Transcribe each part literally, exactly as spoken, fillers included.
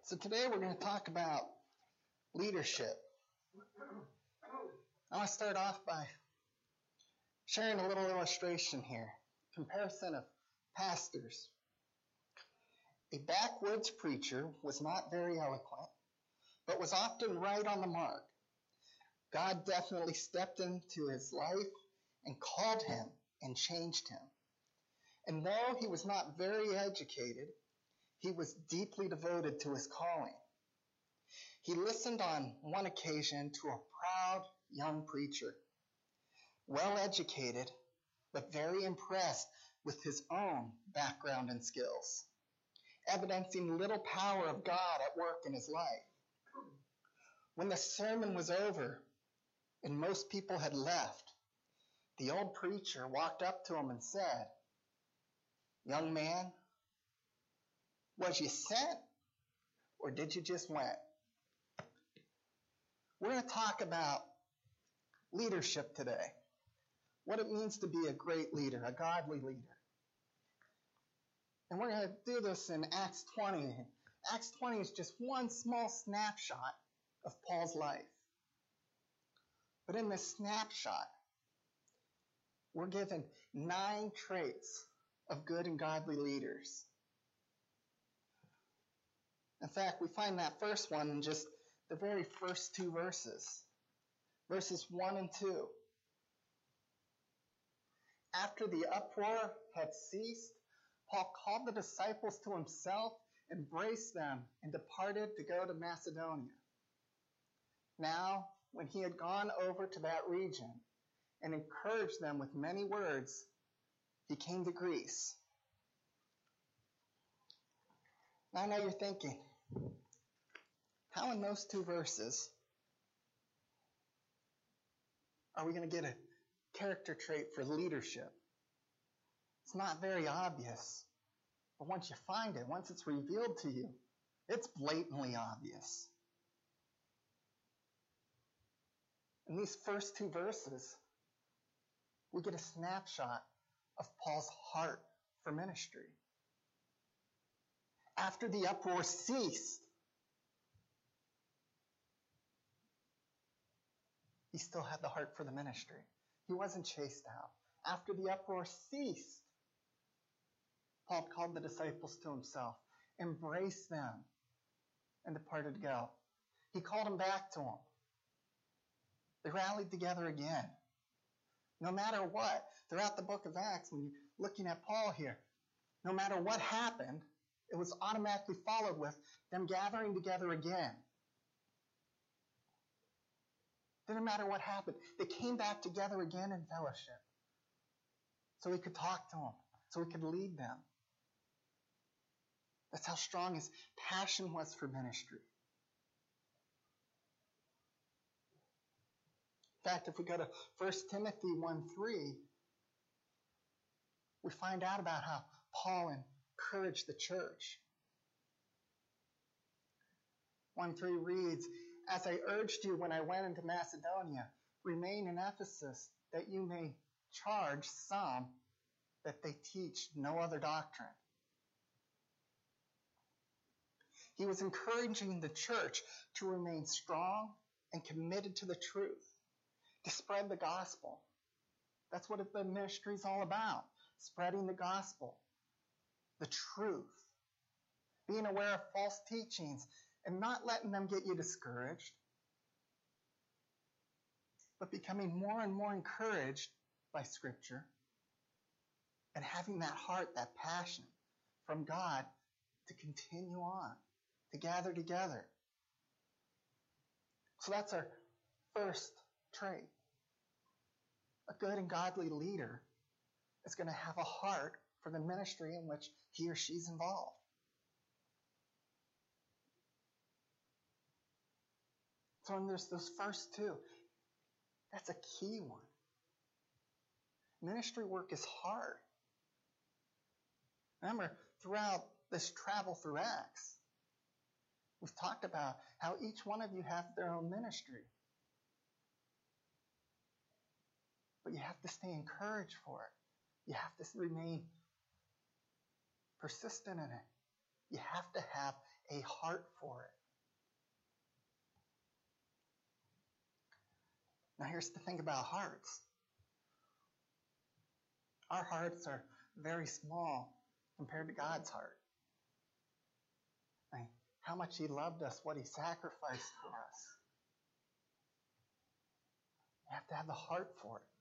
So today we're going to talk about leadership. I want to start off by sharing a little illustration here. Comparison of pastors. A backwoods preacher was not very eloquent, but was often right on the mark. God definitely stepped into his life and called him and changed him. And though he was not very educated, he was deeply devoted to his calling. He listened on one occasion to a proud young preacher, well educated, but very impressed with his own background and skills, evidencing little power of God at work in his life. When the sermon was over and most people had left, the old preacher walked up to him and said, "Young man, was you sent or did you just went?" We're going to talk about leadership today, what it means to be a great leader, a godly leader. And we're going to do this in Acts twenty. Acts twenty is just one small snapshot of Paul's life. But in this snapshot, we're given nine traits of good and godly leaders. In fact, we find that first one in just the very first two verses, verses one and two. After the uproar had ceased, Paul called the disciples to himself, embraced them, and departed to go to Macedonia. Now, when he had gone over to that region and encouraged them with many words, he came to Greece. Now I know you're thinking, how in those two verses are we going to get a character trait for leadership? It's not very obvious. But once you find it, once it's revealed to you, it's blatantly obvious. In these first two verses, we get a snapshot of Paul's heart for ministry. After the uproar ceased, he still had the heart for the ministry. He wasn't chased out. After the uproar ceased, Paul called the disciples to himself, embraced them, and departed to go. He called them back to him. They rallied together again. No matter what, throughout the book of Acts, when you're looking at Paul here, no matter what happened, it was automatically followed with them gathering together again. Didn't matter what happened. They came back together again in fellowship. So he could talk to them. So he could lead them. That's how strong his passion was for ministry. In fact, if we go to First Timothy one three, we find out about how Paul encouraged the church. one three reads, "As I urged you when I went into Macedonia, remain in Ephesus, that you may charge some that they teach no other doctrine." He was encouraging the church to remain strong and committed to the truth, to spread the gospel. That's what the ministry is all about, spreading the gospel, the truth, being aware of false teachings, and not letting them get you discouraged, but becoming more and more encouraged by Scripture and having that heart, that passion from God to continue on, to gather together. So that's our first trait. A good and godly leader is going to have a heart for the ministry in which he or she's involved. So when there's those first two, that's a key one. Ministry work is hard. Remember, throughout this travel through Acts, we've talked about how each one of you have their own ministry. But you have to stay encouraged for it. You have to remain persistent in it. You have to have a heart for it. Now here's the thing about hearts. Our hearts are very small compared to God's heart. I mean, how much He loved us, what He sacrificed for us. You have to have the heart for it.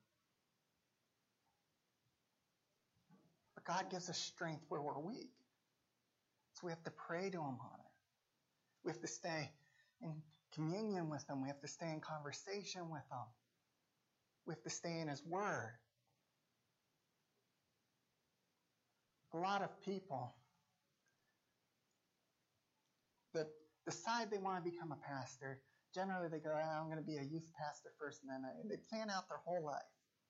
But God gives us strength where we're weak. So we have to pray to Him on it. We have to stay in communion with Him. We have to stay in conversation with Him. We have to stay in His Word. A lot of people that decide they want to become a pastor, generally they go, oh, I'm going to be a youth pastor first, and then they plan out their whole life.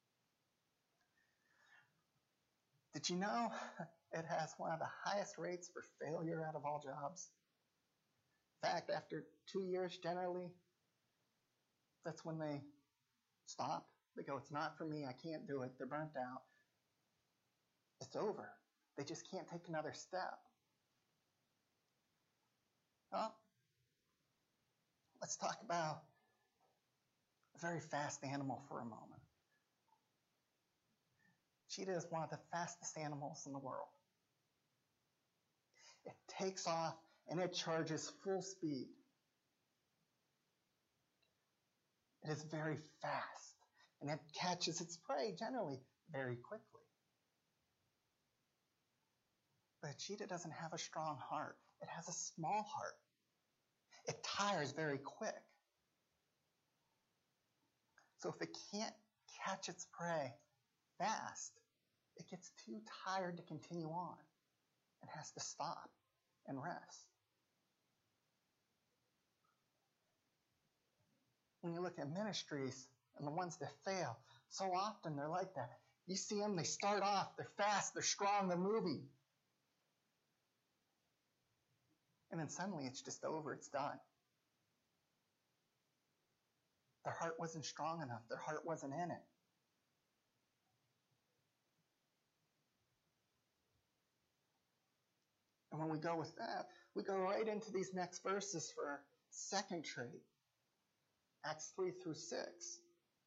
Did you know it has one of the highest rates for failure out of all jobs? In fact, after two years, generally, that's when they stop. They go, it's not for me, I can't do it, they're burnt out. It's over. They just can't take another step. Well, let's talk about a very fast animal for a moment. Cheetah is one of the fastest animals in the world. It takes off and it charges full speed. It is very fast, and it catches its prey generally very quickly. But a cheetah doesn't have a strong heart. It has a small heart. It tires very quick. So if it can't catch its prey fast, it gets too tired to continue on and has to stop and rest. When you look at ministries and the ones that fail, so often they're like that. You see them, they start off, they're fast, they're strong, they're moving. And then suddenly it's just over, it's done. Their heart wasn't strong enough, their heart wasn't in it. And when we go with that, we go right into these next verses for our second trait. Acts three through six.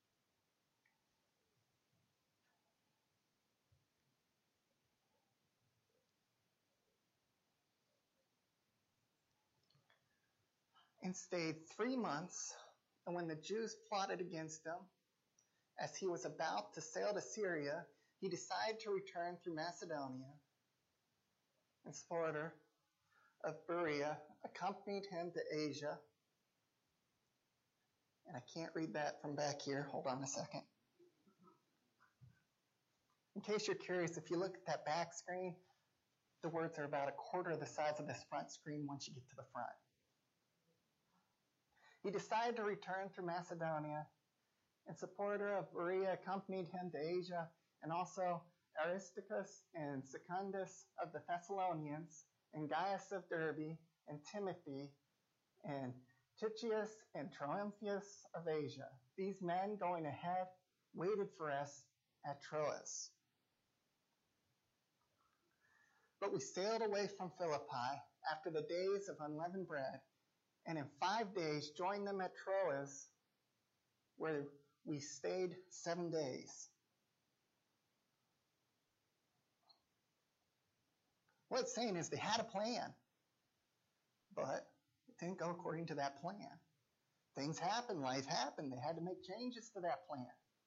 And stayed three months, and when the Jews plotted against him, as he was about to sail to Syria, he decided to return through Macedonia. And Sopater of Berea accompanied him to Asia. And I can't read that from back here. Hold on a second. In case you're curious, if you look at that back screen, the words are about a quarter the size of this front screen once you get to the front. He decided to return through Macedonia, and Sopater of Berea accompanied him to Asia, and also Aristarchus and Secundus of the Thessalonians, and Gaius of Derbe, and Timothy, and Tychicus and Trophimus of Asia. These men, going ahead, waited for us at Troas. But we sailed away from Philippi after the days of unleavened bread, and in five days joined them at Troas, where we stayed seven days. What it's saying is they had a plan, but it didn't go according to that plan. Things happened, life happened. They had to make changes to that plan.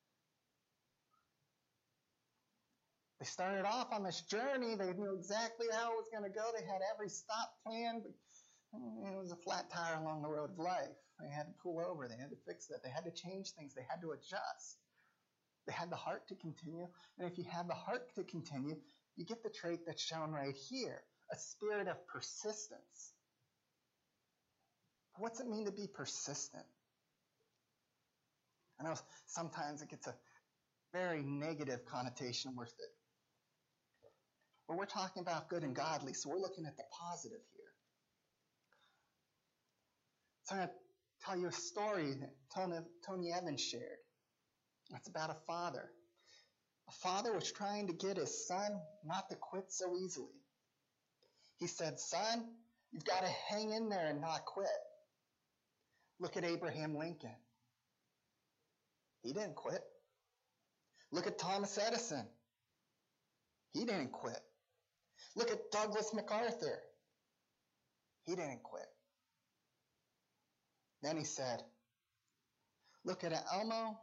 They started off on this journey. They knew exactly how it was going to go. They had every stop planned, but it was a flat tire along the road of life. They had to pull over. They had to fix that. They had to change things. They had to adjust. They had the heart to continue. And if you have the heart to continue, you get the trait that's shown right here, a spirit of persistence. What's it mean to be persistent? I know sometimes it gets a very negative connotation with it. But we're talking about good and godly, so we're looking at the positive here. So I'm going to tell you a story that Tony, Tony Evans shared. It's about a father. A father was trying to get his son not to quit so easily. He said, "Son, You've got to hang in there and not quit. Look at Abraham Lincoln. He didn't quit. Look at Thomas Edison. He didn't quit. Look at Douglas MacArthur. He didn't quit. Then he said, look at Elmo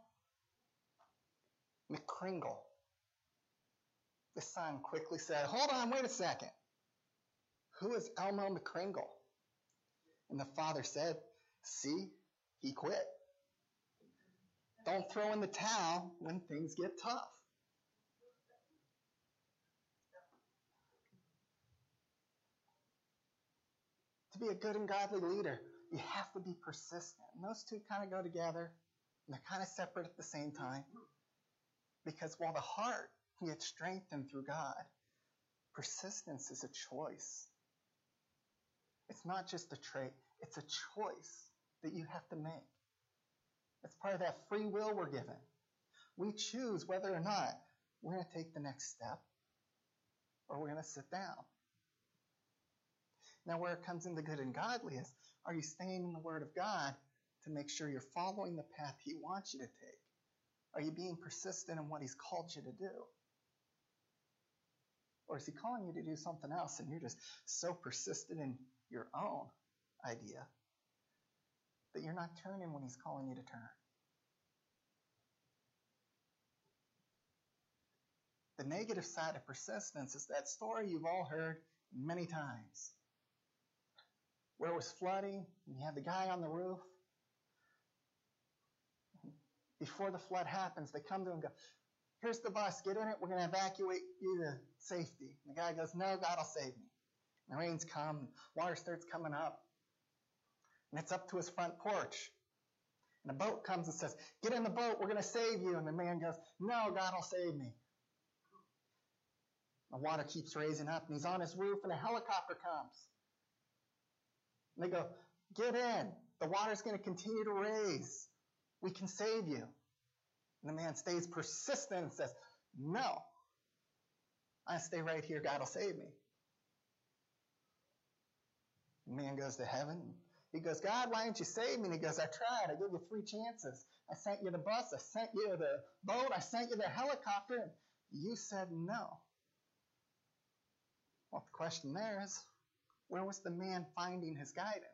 McCringle. The son quickly said, hold on, wait a second. Who is Elmo McCringle? And the father said, see, he quit. Don't throw in the towel when things get tough. To be a good and godly leader, you have to be persistent. And those two kind of go together, and they're kind of separate at the same time. Because while the heart gets strengthened through God, persistence is a choice. It's not just a trait, it's a choice that you have to make. It's part of that free will we're given. We choose whether or not we're going to take the next step or we're going to sit down. Now, where it comes into good and godly is, are you staying in the Word of God to make sure you're following the path He wants you to take? Are you being persistent in what He's called you to do? Or is He calling you to do something else and you're just so persistent in your own idea that you're not turning when He's calling you to turn? The negative side of persistence is that story you've all heard many times, where it was flooding and you have the guy on the roof. Before the flood happens, they come to him and go, here's the bus, get in it, we're going to evacuate you to safety. And the guy goes, no, God will save me. And the rains come, water starts coming up, and it's up to his front porch. And a boat comes and says, get in the boat, we're going to save you. And the man goes, no, God will save me. The water keeps raising up, and he's on his roof, and a helicopter comes. And they go, get in. The water's going to continue to raise. We can save you. And the man stays persistent and says, no. I stay right here. God will save me. The man goes to heaven. He goes, God, why didn't you save me? And he goes, I tried. I gave you three chances. I sent you the bus. I sent you the boat. I sent you the helicopter. And you said no. Well, the question there is, where was the man finding his guidance?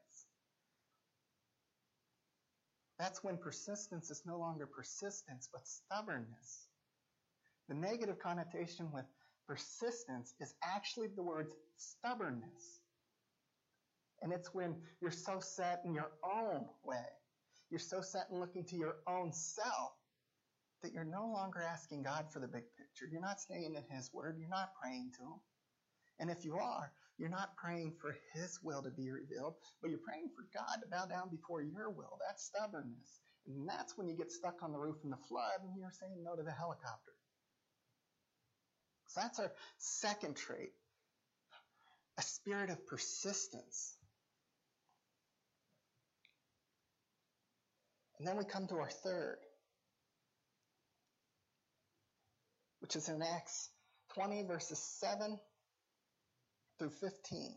That's when persistence is no longer persistence, but stubbornness. The negative connotation with persistence is actually the word stubbornness. And it's when you're so set in your own way, you're so set in looking to your own self, that you're no longer asking God for the big picture. You're not staying in His Word. You're not praying to Him. And if you are, you're not praying for His will to be revealed, but you're praying for God to bow down before your will. That's stubbornness. And that's when you get stuck on the roof in the flood and you're saying no to the helicopter. So that's our second trait, a spirit of persistence. And then we come to our third, which is in Acts twenty, verses seven through fifteen.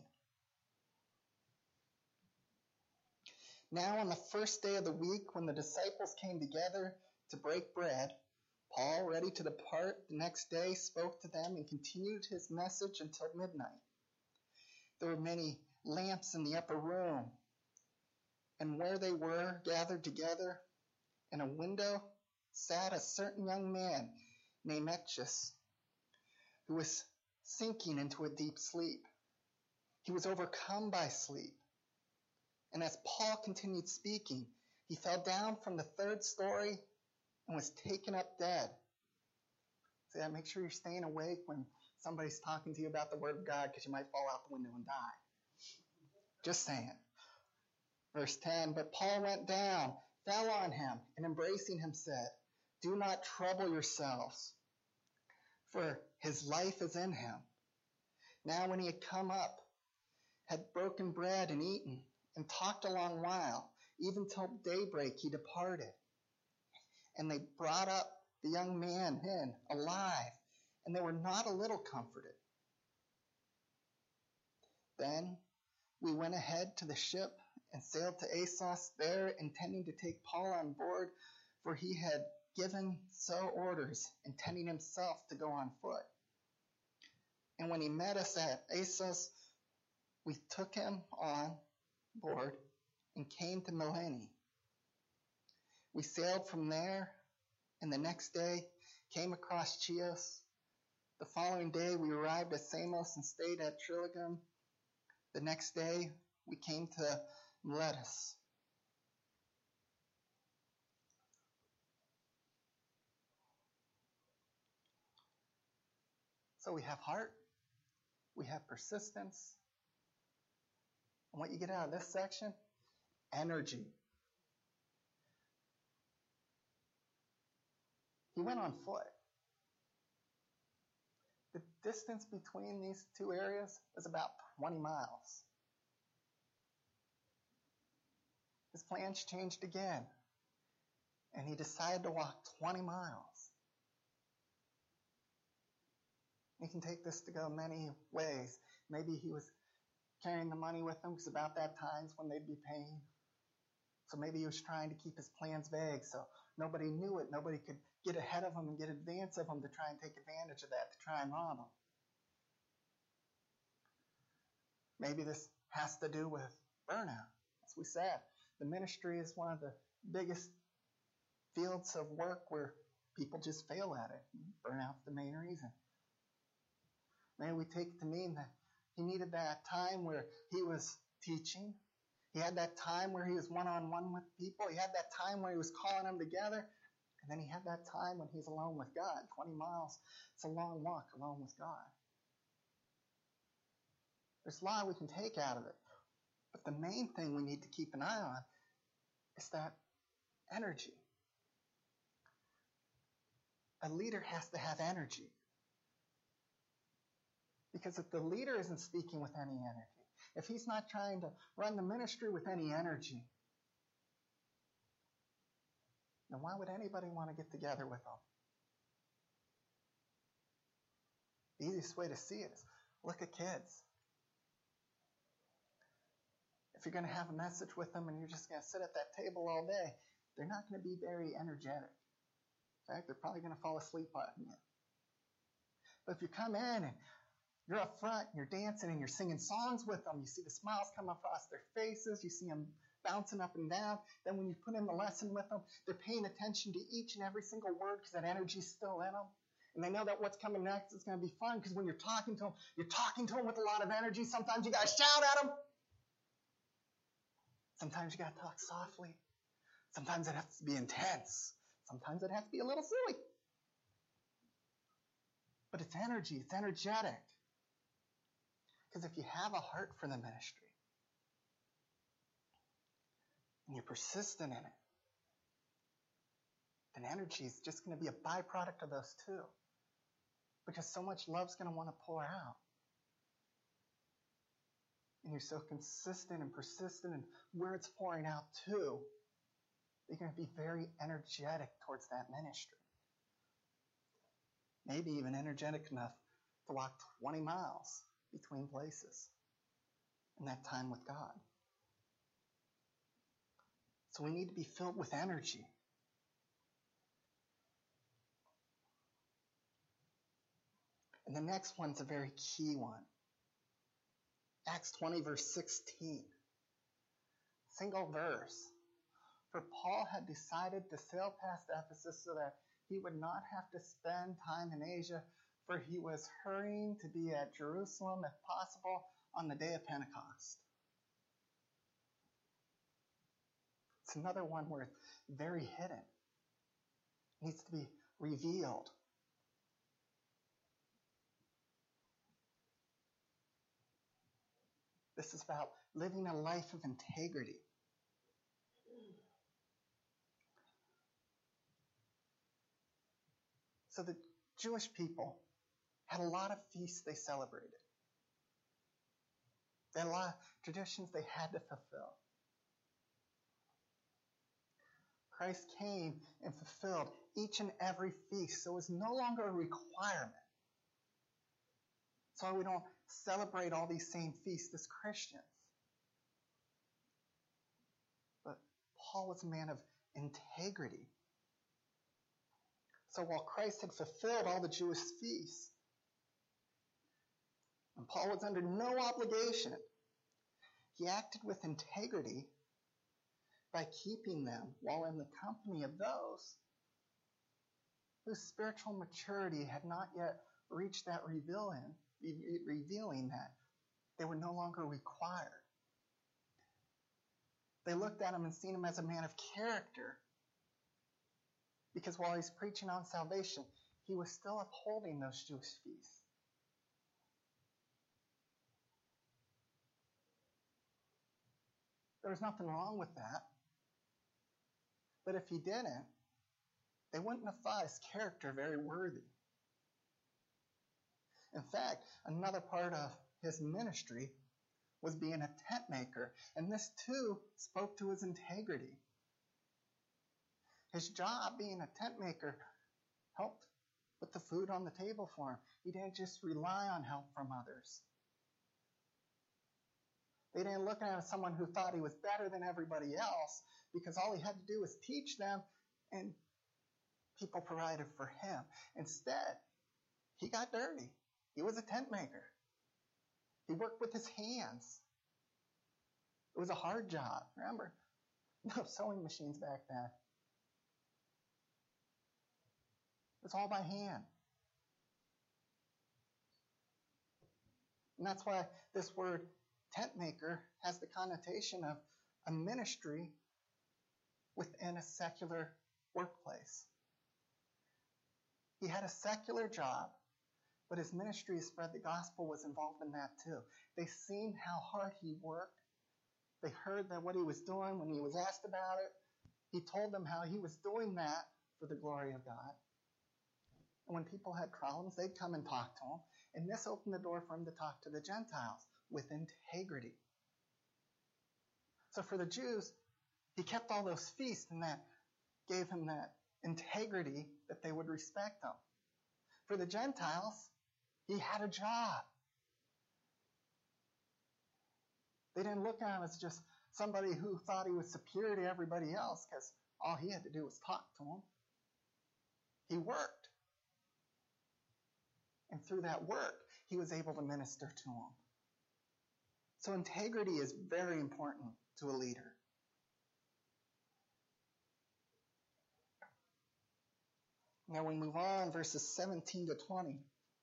Now on the first day of the week, when the disciples came together to break bread, Paul, ready to depart the next day, spoke to them and continued his message until midnight. There were many lamps in the upper room, and where they were gathered together, in a window sat a certain young man named Ecchus, who was sinking into a deep sleep. He was overcome by sleep. And as Paul continued speaking, he fell down from the third story and was taken up dead. So yeah, make sure you're staying awake when somebody's talking to you about the Word of God, because you might fall out the window and die. Just saying. Verse ten, but Paul went down, fell on him, and embracing him said, do not trouble yourselves, for his life is in him. Now when he had come up, had broken bread and eaten, and talked a long while, even till daybreak he departed. And they brought up the young man in, alive, and they were not a little comforted. Then We went ahead to the ship and sailed to Assos there, intending to take Paul on board, for he had given so orders, intending himself to go on foot. And when he met us at Assos, we took him on board and came to Mylene. We sailed from there, and the next day came across Chios. The following day we arrived at Samos and stayed at Trillium. The next day we came to Miletus. So we have heart, we have persistence, and what you get out of this section, energy. He went on foot. The distance between these two areas was about twenty miles. His plans changed again, and he decided to walk twenty miles. You can take this to go many ways. Maybe he was carrying the money with him because about that time's when they'd be paying. So maybe he was trying to keep his plans vague so nobody knew it. Nobody could get ahead of him and get advance of him to try and take advantage of that, to try and rob him. Maybe this has to do with burnout. As we said, the ministry is one of the biggest fields of work where people just fail at it. Burnout's the main reason. Maybe we take it to mean that he needed that time where he was teaching. He had that time where he was one-on-one with people. He had that time where he was calling them together. And then he had that time when he's alone with God. twenty miles, it's a long walk alone with God. There's a lot we can take out of it. But the main thing we need to keep an eye on is that energy. A leader has to have energy. Because if the leader isn't speaking with any energy, if he's not trying to run the ministry with any energy, then why would anybody want to get together with him? The easiest way to see it is look at kids. If you're going to have a message with them and you're just going to sit at that table all day, they're not going to be very energetic. In fact, they're probably going to fall asleep on you. But if you come in and you're up front, and you're dancing, and you're singing songs with them. You see the smiles come across their faces. You see them bouncing up and down. Then when you put in the lesson with them, they're paying attention to each and every single word because that energy's still in them. And they know that what's coming next is going to be fun because when you're talking to them, you're talking to them with a lot of energy. Sometimes you got to shout at them. Sometimes you got to talk softly. Sometimes it has to be intense. Sometimes it has to be a little silly. But it's energy. It's energetic. Because if you have a heart for the ministry and you're persistent in it, then energy is just going to be a byproduct of those two. Because so much love's going to want to pour out. And you're so consistent and persistent in where it's pouring out to, you're going to be very energetic towards that ministry. Maybe even energetic enough to walk twenty miles between places in that time with God. So we need to be filled with energy. And the next one's a very key one. Acts twenty, verse sixteen. Single verse. For Paul had decided to sail past Ephesus so that he would not have to spend time in Asia, for he was hurrying to be at Jerusalem, if possible, on the day of Pentecost. It's another one where it's very hidden. It needs to be revealed. This is about living a life of integrity. So the Jewish people had a lot of feasts they celebrated. They had a lot of traditions they had to fulfill. Christ came and fulfilled each and every feast, so it was no longer a requirement. So we don't celebrate all these same feasts as Christians. Paul was a man of integrity. So while Christ had fulfilled all the Jewish feasts, and Paul was under no obligation, he acted with integrity by keeping them while in the company of those whose spiritual maturity had not yet reached that revealing, revealing that they were no longer required. They looked at him and seen him as a man of character, because while he's preaching on salvation, he was still upholding those Jewish feasts. There was nothing wrong with that. But if he didn't, they wouldn't have thought his character very worthy. In fact, another part of his ministry was being a tent maker, and this too spoke to his integrity. His job being a tent maker helped put the food on the table for him. He didn't just rely on help from others. They didn't look at him as someone who thought he was better than everybody else, because all he had to do was teach them, and people provided for him. Instead, he got dirty. He was a tent maker. He worked with his hands. It was a hard job. Remember, no sewing machines back then. It was all by hand. And that's why this word tent maker has the connotation of a ministry within a secular workplace. He had a secular job, but his ministry to spread the gospel was involved in that too. They seen how hard he worked. They heard that what he was doing when he was asked about it. He told them how he was doing that for the glory of God. And when people had problems, they'd come and talk to him. And this opened the door for him to talk to the Gentiles with integrity. So for the Jews, he kept all those feasts, and that gave him that integrity that they would respect him. For the Gentiles, he had a job. They didn't look at him as just somebody who thought he was superior to everybody else, because all he had to do was talk to them. He worked. And through that work, he was able to minister to them. So integrity is very important to a leader. Now we move on, verses seventeen to twenty.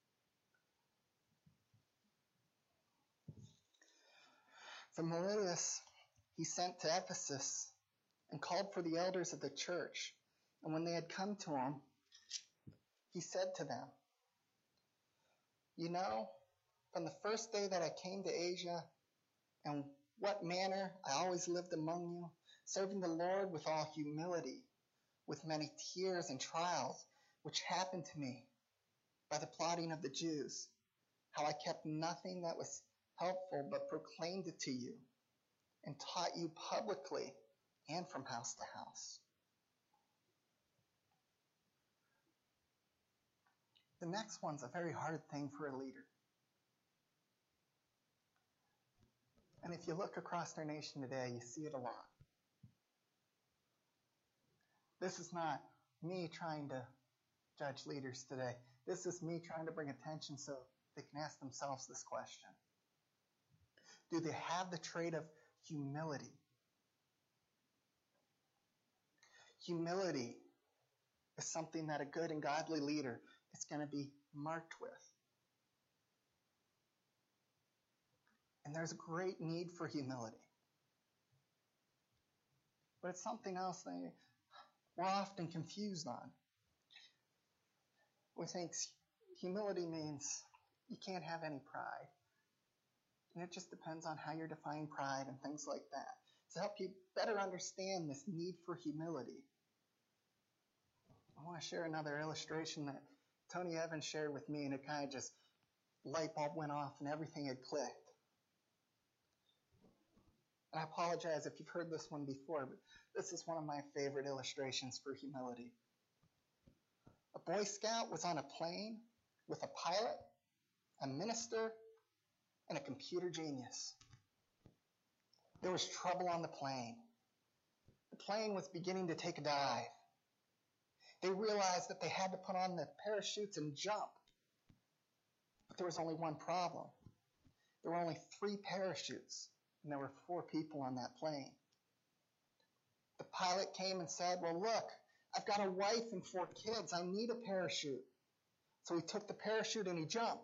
From Miletus, he sent to Ephesus and called for the elders of the church. And when they had come to him, he said to them, "You know, from the first day that I came to Asia, and what manner I always lived among you, serving the Lord with all humility, with many tears and trials, which happened to me by the plotting of the Jews, how I kept nothing that was helpful, but proclaimed it to you, and taught you publicly and from house to house." The next one's a very hard thing for a leader. And if you look across our nation today, you see it a lot. This is not me trying to judge leaders today. This is me trying to bring attention so they can ask themselves this question. Do they have the trait of humility? Humility is something that a good and godly leader is going to be marked with. And there's a great need for humility. But it's something else that we're often confused on. We think humility means you can't have any pride. And it just depends on how you're defining pride and things like that. To help you better understand this need for humility, I want to share another illustration that Tony Evans shared with me, and it kind of just, light bulb went off and everything had clicked. And I apologize if you've heard this one before, but this is one of my favorite illustrations for humility. A Boy Scout was on a plane with a pilot, a minister, and a computer genius. There was trouble on the plane. The plane was beginning to take a dive. They realized that they had to put on the parachutes and jump. But there was only one problem. There were only three parachutes, and there were four people on that plane. The pilot came and said, well, look, I've got a wife and four kids. I need a parachute. So he took the parachute and he jumped.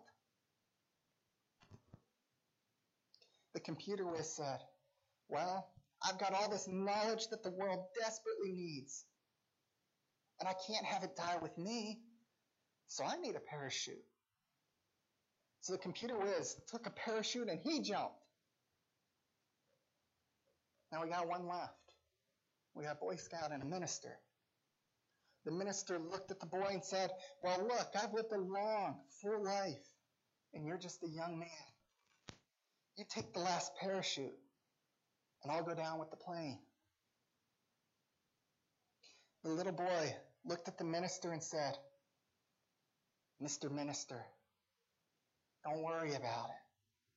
The computer whiz said, well, I've got all this knowledge that the world desperately needs, and I can't have it die with me, so I need a parachute. So the computer whiz took a parachute and he jumped. Now we got one left. We got a Boy Scout and a minister. The minister looked at the boy and said, well, look, I've lived a long, full life, and you're just a young man. You take the last parachute, and I'll go down with the plane. The little boy looked at the minister and said, Mister Minister, don't worry about it.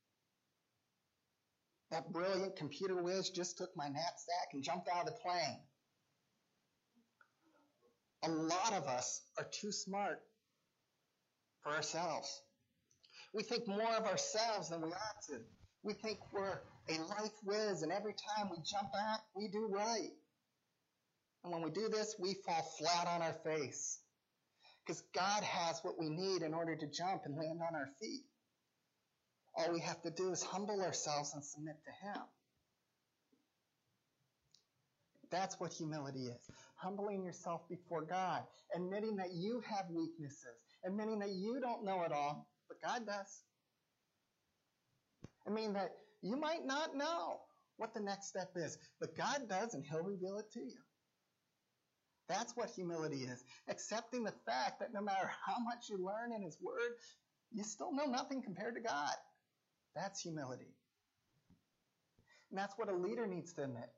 That brilliant computer whiz just took my knapsack and jumped out of the plane. A lot of us are too smart for ourselves. We think more of ourselves than we ought to. We think we're a life whiz, and every time we jump out, we do right. And when we do this, we fall flat on our face. Because God has what we need in order to jump and land on our feet. All we have to do is humble ourselves and submit to Him. That's what humility is. Humbling yourself before God. Admitting that you have weaknesses. Admitting that you don't know it all, but God does. I mean that you might not know what the next step is, but God does, and He'll reveal it to you. That's what humility is. Accepting the fact that no matter how much you learn in His Word, you still know nothing compared to God. That's humility. And that's what a leader needs to admit.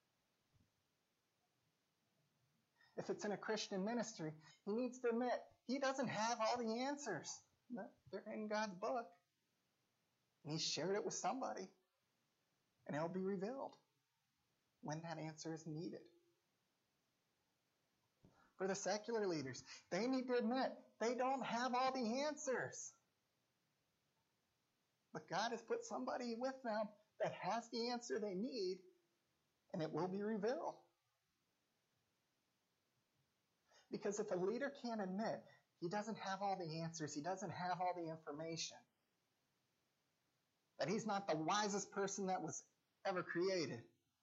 If it's in a Christian ministry, he needs to admit he doesn't have all the answers. They're in God's book. And He shared it with somebody. And it'll be revealed when that answer is needed. For the secular leaders, they need to admit they don't have all the answers. But God has put somebody with them that has the answer they need, and it will be revealed. Because if a leader can't admit he doesn't have all the answers, he doesn't have all the information, that he's not the wisest person that was ever created,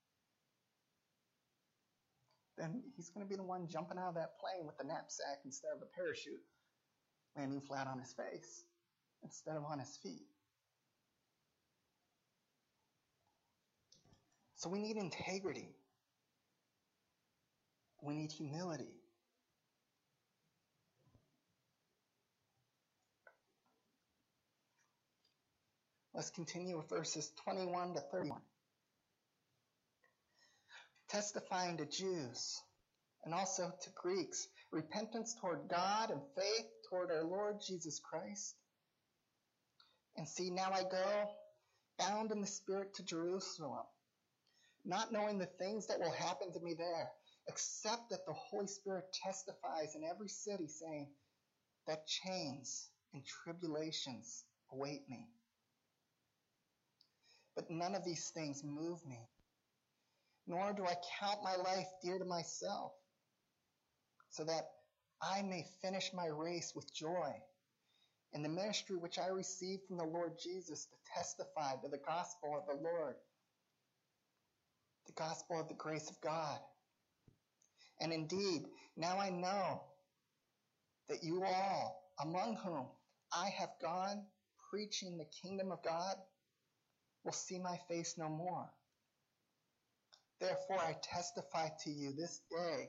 then he's going to be the one jumping out of that plane with the knapsack instead of a parachute, landing flat on his face instead of on his feet. So we need integrity. We need humility. Let's continue with verses twenty-one to thirty-one. Testifying to Jews and also to Greeks, repentance toward God and faith toward our Lord Jesus Christ. And see, now I go bound in the Spirit to Jerusalem, not knowing the things that will happen to me there, except that the Holy Spirit testifies in every city, saying that chains and tribulations await me. But none of these things move me, nor do I count my life dear to myself, so that I may finish my race with joy in the ministry which I received from the Lord Jesus to testify to the gospel of the Lord, the gospel of the grace of God. And indeed, now I know that you all, among whom I have gone preaching the kingdom of God, will see my face no more. Therefore I testify to you this day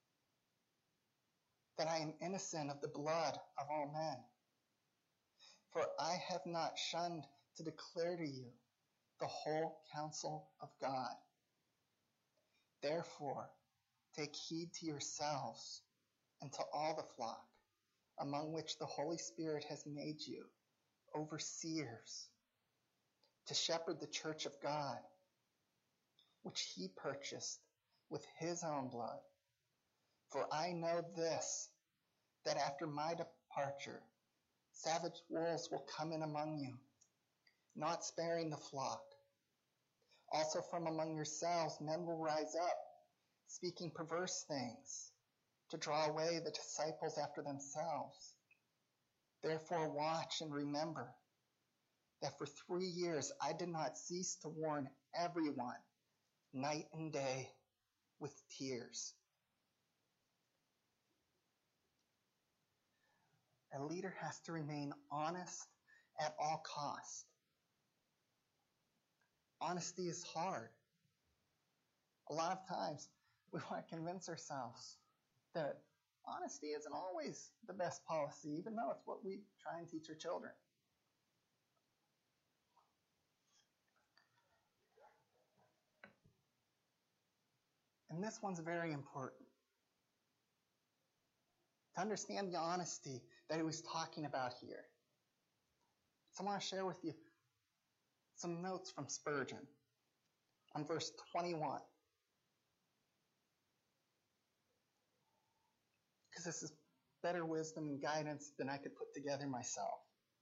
that I am innocent of the blood of all men. For I have not shunned to declare to you the whole counsel of God. Therefore, take heed to yourselves and to all the flock, among which the Holy Spirit has made you overseers, to shepherd the church of God, which He purchased with his own blood. For I know this, that after my departure, savage wolves will come in among you, not sparing the flock. Also from among yourselves men will rise up, speaking perverse things, to draw away the disciples after themselves. Therefore watch and remember that for three years I did not cease to warn everyone, night and day, with tears. A leader has to remain honest at all costs. Honesty is hard. A lot of times we want to convince ourselves that honesty isn't always the best policy, even though it's what we try and teach our children. And this one's very important. To understand the honesty that he was talking about here. So I want to share with you some notes from Spurgeon on verse twenty-one. Because this is better wisdom and guidance than I could put together myself.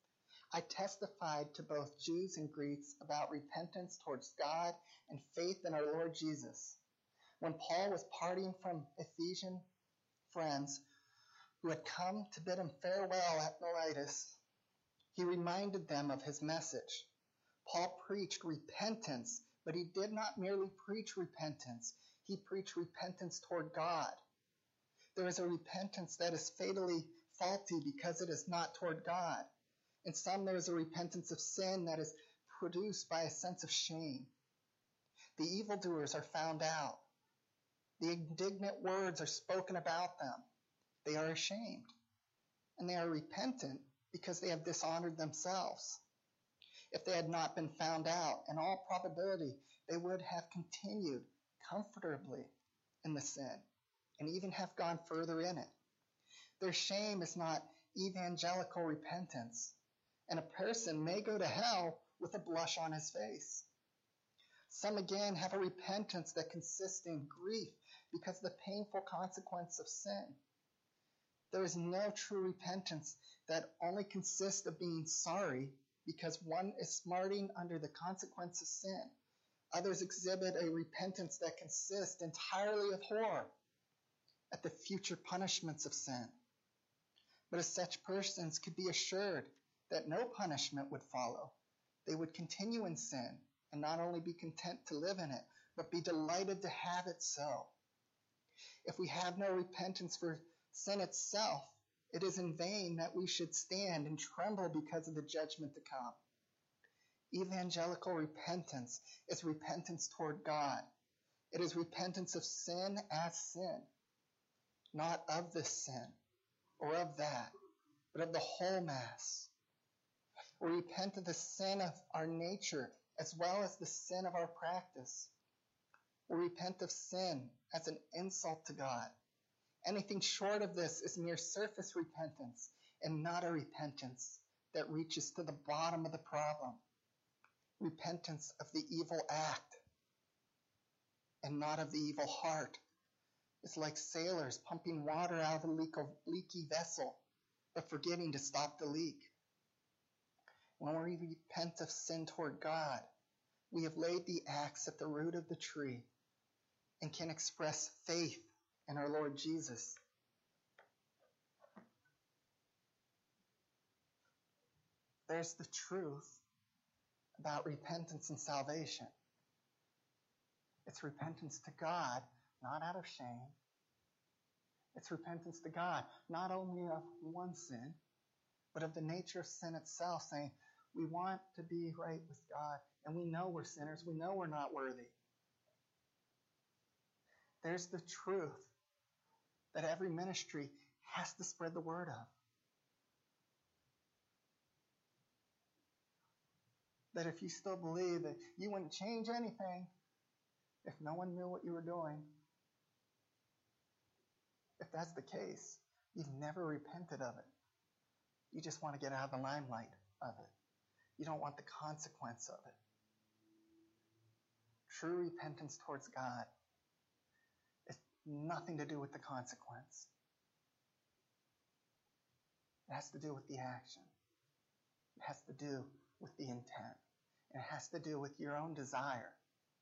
I testified to both Jews and Greeks about repentance towards God and faith in our Lord Jesus. When Paul was parting from Ephesian friends who had come to bid him farewell at Miletus, he reminded them of his message. Paul preached repentance, but he did not merely preach repentance. He preached repentance toward God. There is a repentance that is fatally faulty because it is not toward God. In some, there is a repentance of sin that is produced by a sense of shame. The evildoers are found out. The indignant words are spoken about them. They are ashamed. And they are repentant because they have dishonored themselves. If they had not been found out, in all probability, they would have continued comfortably in the sin and even have gone further in it. Their shame is not evangelical repentance, and a person may go to hell with a blush on his face. Some again have a repentance that consists in grief because of the painful consequence of sin. There is no true repentance that only consists of being sorry because one is smarting under the consequence of sin. Others exhibit a repentance that consists entirely of horror at the future punishments of sin. But if such persons could be assured that no punishment would follow, they would continue in sin and not only be content to live in it, but be delighted to have it so. If we have no repentance for sin itself, it is in vain that we should stand and tremble because of the judgment to come. Evangelical repentance is repentance toward God. It is repentance of sin as sin, not of this sin or of that, but of the whole mass. We repent of the sin of our nature as well as the sin of our practice. We repent of sin as an insult to God. Anything short of this is mere surface repentance and not a repentance that reaches to the bottom of the problem. Repentance of the evil act and not of the evil heart. It's like sailors pumping water out of a leaky vessel, but forgetting to stop the leak. When we repent of sin toward God, we have laid the axe at the root of the tree and can express faith in our Lord Jesus. There's the truth about repentance and salvation. It's repentance to God, not out of shame. It's repentance to God, not only of one sin, but of the nature of sin itself, saying we want to be right with God, and we know we're sinners. We know we're not worthy. There's the truth that every ministry has to spread the word of. That if you still believe that you wouldn't change anything if no one knew what you were doing, if that's the case, you've never repented of it. You just want to get out of the limelight of it. You don't want the consequence of it. True repentance towards God nothing to do with the consequence. It has to do with the action. It has to do with the intent. It has to do with your own desire.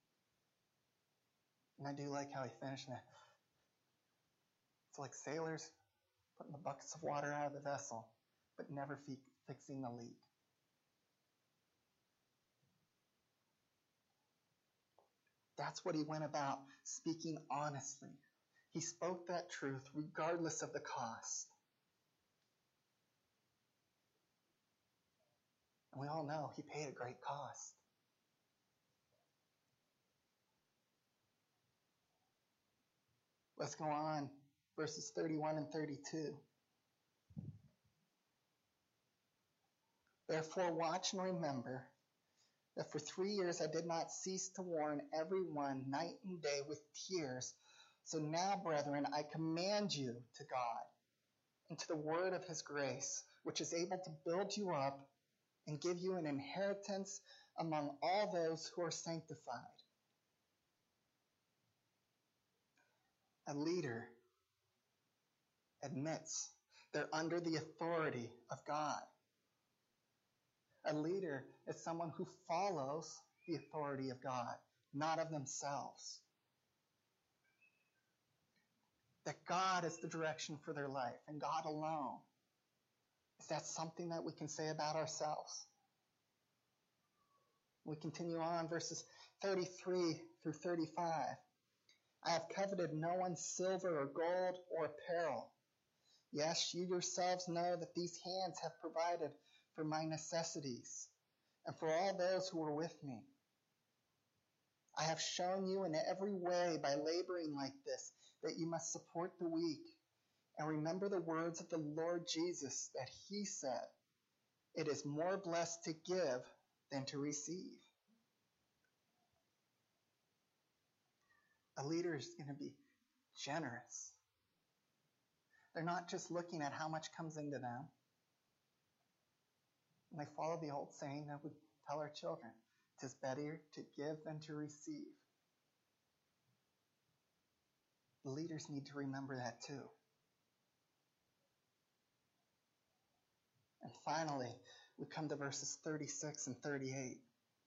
And I do like how he finished that. It's like sailors putting the buckets of water out of the vessel, but never fi- fixing the leak. That's what he went about, speaking honestly. He spoke that truth regardless of the cost. And we all know he paid a great cost. Let's go on, verses thirty-one and thirty-two. Therefore, watch and remember that for three years I did not cease to warn everyone night and day with tears. So now, brethren, I command you to God and to the word of his grace, which is able to build you up and give you an inheritance among all those who are sanctified. A leader admits they're under the authority of God. A leader is someone who follows the authority of God, not of themselves. That God is the direction for their life, and God alone. Is that something that we can say about ourselves? We continue on, verses thirty-three through thirty-five. I have coveted no one's silver or gold or apparel. Yes, you yourselves know that these hands have provided for my necessities and for all those who were with me. I have shown you in every way by laboring like this that you must support the weak and remember the words of the Lord Jesus that he said, it is more blessed to give than to receive. A leader is going to be generous. They're not just looking at how much comes into them. And they follow the old saying that we tell our children, it is better to give than to receive. The leaders need to remember that too. And finally, we come to verses thirty-six and thirty-eight.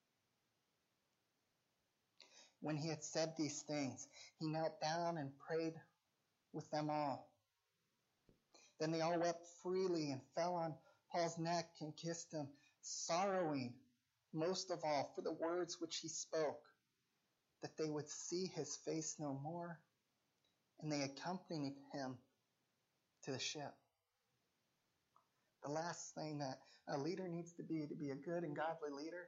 When he had said these things, he knelt down and prayed with them all. Then they all wept freely and fell on Paul's neck and kissed him, sorrowing most of all for the words which he spoke, that they would see his face no more. And they accompanied him to the ship. The last thing that a leader needs to be, to be a good and godly leader,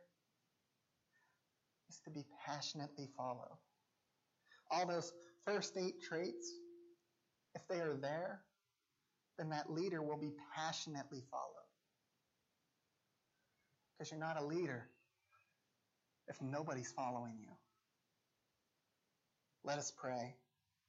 is to be passionately followed. All those first eight traits, if they are there, then that leader will be passionately followed. Because you're not a leader if nobody's following you. Let us pray.